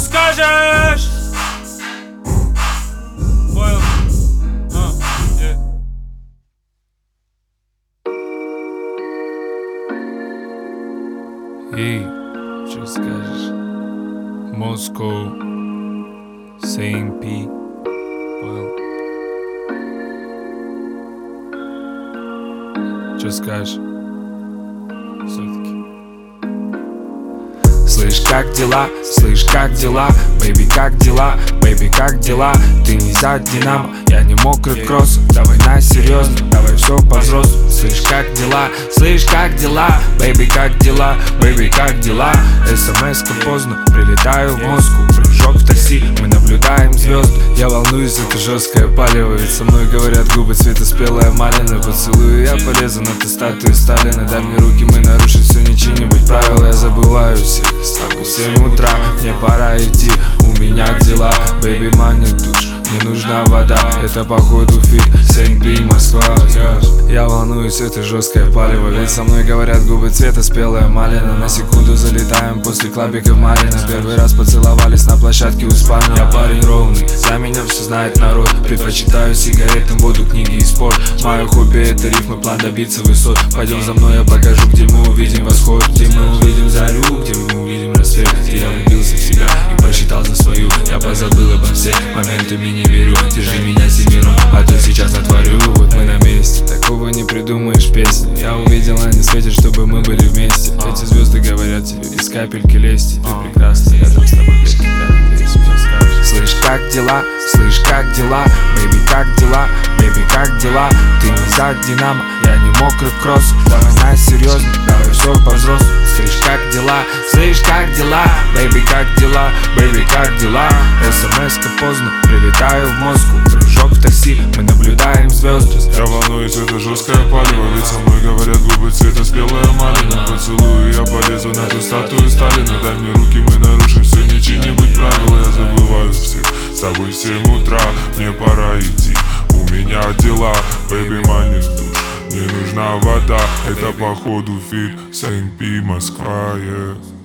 скажешь? Понял? Эй, что скажешь? Москва, СМП, понял? Что скажешь? Все-таки. Слышь, как дела? Слышь, как дела? Бэйби, как дела? Бэйби, как дела? Ты не за Динамо, я не мокрый кросс. Давай на серьезно, давай все по-взрослому. Слышь, как дела? Слышь, как дела? Бэйби, как дела? Бэйби, как дела? СМС-ка поздно, прилетаю в Москву. Прыжок в такси, мы наблюдаем звезд. Я волнуюсь, это жесткое палево. Ведь со мной говорят губы цвета спелая малина. Поцелую, я полезу на ту статую Сталина. Дай мне руки, мы нарушим все, не чини-нибудь правила. Я забываю всех, с тобой 7 утра. Мне пора идти, у меня дела. Бэйби, манит душ, мне нужна вода. Это походу фит, СМП, Москва. Я волнуюсь, это жесткое палево. Ведь со мной говорят губы цвета спелая малина. На секунду залетаем после клабика в Марина. Первый раз поцеловались на площадке у спальни. Я парень ровный, за меня все знает народ. Предпочитаю сигаретам, воду, книги и спорт. Мое хобби это рифмы, план добиться высот. Пойдем за мной, я покажу, где мы увидим восход. Где мы увидим зарю, где мы увидим рассвет. Где я влюбился в себя и посчитал за свою. Я позабыл обо всех моментами, не верю. Держи меня семером, а то сейчас натворю. Вот мы на месте, такого не придумаешь песни. Я увидел, они светят, чтобы мы были вместе. Эти звезды говорят тебе, из капельки лезть. Ты прекрасна, рядом с тобой вечно. Слышь, как дела? Слышь, как дела? Бэйби, как дела? Бэйби, как дела? Ты не за Динамо, я не мокрый кросс. Давай на серьезно, давай все по-взрослому. Слышь, как дела? Слышь, как дела? Бэйби, как дела? Бэйби, как дела? СМС-ка поздно, прилетаю в Москву. Прыжок в такси, мы наблюдаем звезды. Я волнуюсь, это жесткое палево. Ведь со мной говорят губы цвета спелая малина. Поцелую, я полезу на ту статую Сталина. Дай мне руки, мы нарушим все, не чини-нибудь правила. Я забываю всех, с тобой 7 утра. Мне пора идти, у меня дела. Бэйби, манит душ, мне нужна вода. Это походу фит, СМП, Москва, yeah.